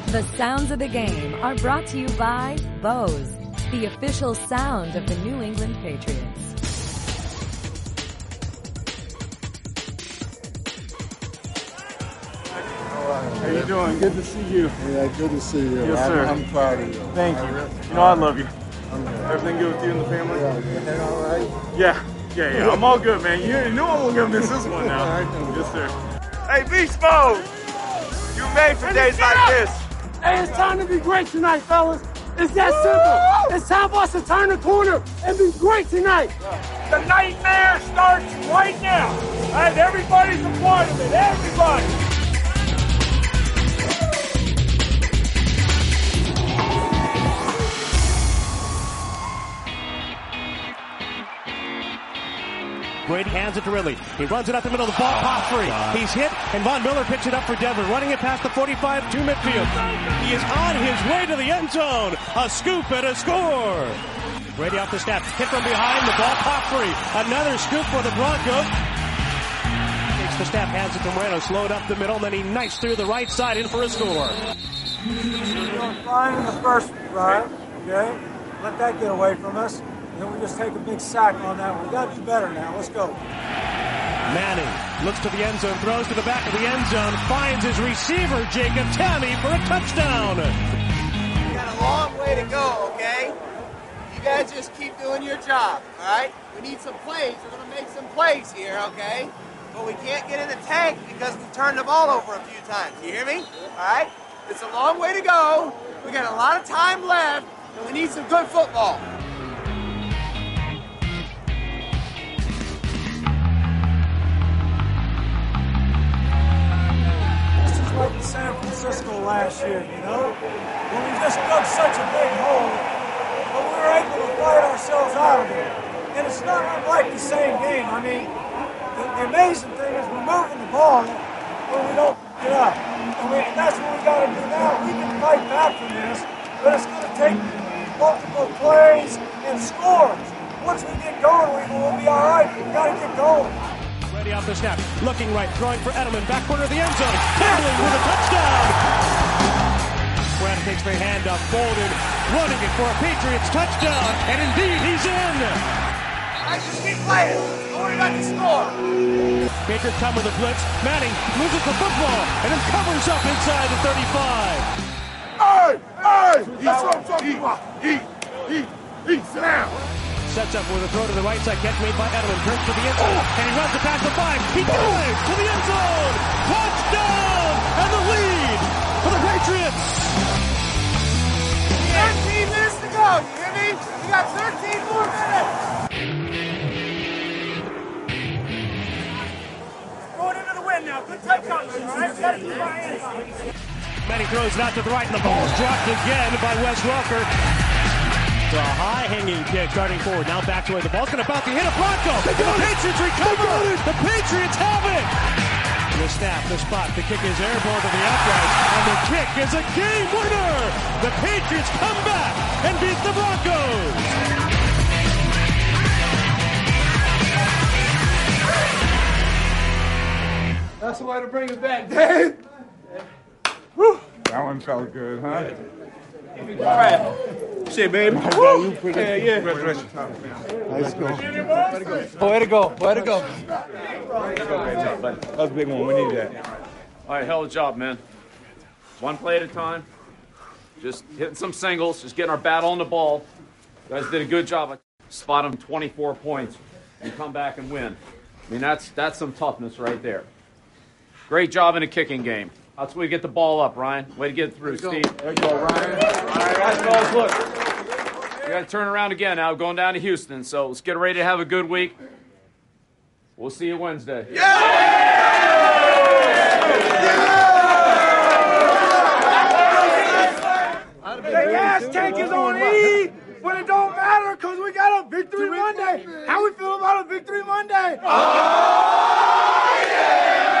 The sounds of the game are brought to you by Bose, the official sound of the New England Patriots. How you doing? Good to see you. Yeah, good to see you. Yes, sir. I'm proud of you. Thank you. You know I love you. Everything good with you and the family? Yeah, everything all right? Yeah. I'm all good, man. You know I'm gonna miss this one now. Yes, sir. Hey, Beast Mode! You made for days like this. Hey, it's time to be great tonight, fellas. It's that simple. It's time for us to turn the corner and be great tonight. The nightmare starts right now. And everybody's a part of it. Everybody. Brady hands it to Ridley. He runs it up the middle. The ball pops free. He's hit, and Von Miller picks it up for Denver, running it past the 45 to midfield. He is on his way to the end zone. A scoop and a score. Brady off the snap. Hit from behind. The ball popped free. Another scoop for the Broncos. Takes the snap, hands it to Moreno. Slowed up the middle, and then he knifes through the right side in for a score. We're doing fine in the first drive, okay? Let that get away from us. Then we just take a big sack on that one. We got to do better now. Let's go. Manning looks to the end zone, throws to the back of the end zone, finds his receiver, Jacob Tamme, for a touchdown. We got a long way to go, okay? You guys just keep doing your job, all right? We need some plays. We're going to make some plays here, okay? But we can't get in the tank because we turned the ball over a few times. You hear me? All right? It's a long way to go. We got a lot of time left, and we need some good football. Like in San Francisco last year, you know? When we just dug such a big hole, but we were able to fight ourselves out of it. And it's not unlike the same game. I mean, the amazing thing is we're moving the ball when we don't get up. And that's what we got to do now. We can fight back from this, but it's going to take multiple plays and scores. Once we get going, we'll be all right. We've got to get going. Ready off the snap, looking right, throwing for Edelman, back corner of the end zone, Hamlin with a touchdown! Brad takes the handoff, Bolden running it for a Patriots touchdown, and indeed he's in! I just keep playing. Don't worry about the score. Patriots come with a blitz, Manning loses the football, and then covers up inside the 35. Hey! That's what I'm talking about. Eat now. Sets up with a throw to the right side, catch made by Edelman, turns to the end zone, and he runs it past the 5. He dives to the end zone! Touchdown! And the lead for the Patriots! 13 minutes to go, you hear me? We got 13 more minutes! Going into the win now. Good tight coverage, all right? We got to keep our hands on it. Manning throws it out to the right, and the ball's dropped again by Wes Welker. It's a high-hanging kick starting forward. Now back to where the ball's going to bounce. He hit a Bronco. The Patriots recover. The Patriots have it. The snap, the spot. The kick is airball to the upright. And the kick is a game winner. The Patriots come back and beat the Broncos. That's the way to bring it back, Dave. That one felt good, huh? All right. Shit, baby. Yeah. Congratulations. Let's go. Way to go. That was a big one. We need that. All right, hell of a job, man. One play at a time. Just hitting some singles, just getting our bat on the ball. You guys did a good job. Spot them 24 points and come back and win. I mean, that's some toughness right there. Great job in a kicking game. That's where you get the ball up, Ryan. Way to get it through, Steve. There you go, Ryan. All right, guys, fellas, look. We got to turn around again now, going down to Houston. So let's get ready to have a good week. We'll see you Wednesday. The gas tank is on E, but it don't matter because we got a Victory Monday. How we feel about a Victory Monday? Oh, yeah!